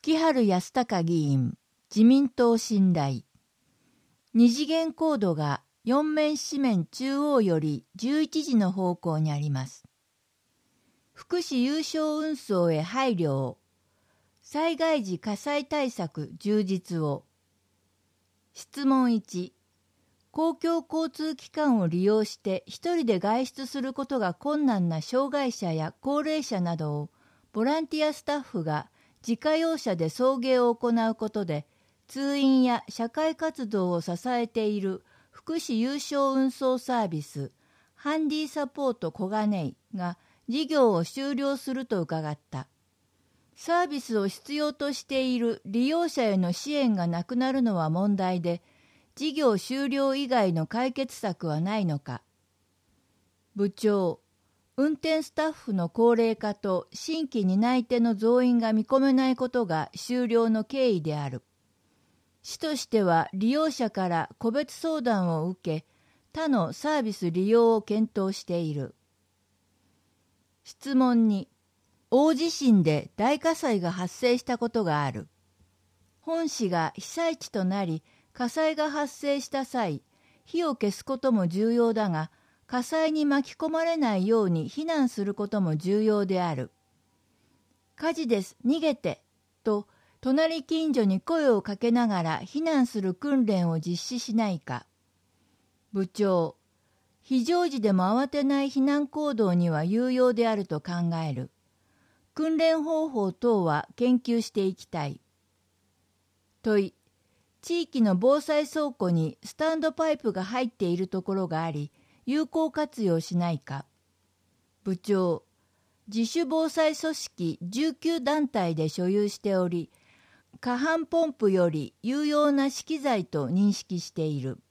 木原康隆議員、自民党信頼。二次元コードが4面四面中央より11時の方向にあります。福祉有償運送へ配慮を。災害時火災対策充実を。質問1。公共交通機関を利用して一人で外出することが困難な障害者や高齢者などをボランティアスタッフが自家用車で送迎を行うことで通院や社会活動を支えている福祉有償運送サービスハンディサポート小金井が事業を終了すると伺った。サービスを必要としている利用者への支援がなくなるのは問題で、事業終了以外の解決策はないのか。部長、運転スタッフの高齢化と新規担い手の増員が見込めないことが終了の経緯である。市としては利用者から個別相談を受け、他のサービス利用を検討している。質問2。大地震で大火災が発生したことがある。本市が被災地となり、火災が発生した際、火を消すことも重要だが、火災に巻き込まれないように避難することも重要である。火事です、逃げて、と、隣近所に声をかけながら避難する訓練を実施しないか。部長、非常時でも慌てない避難行動には有用であると考える。訓練方法等は研究していきたい。問い、地域の防災倉庫にスタンドパイプが入っているところがあり、有効活用しないか。部長、自主防災組織19団体で所有しており、過半ポンプより有用な資機材と認識している。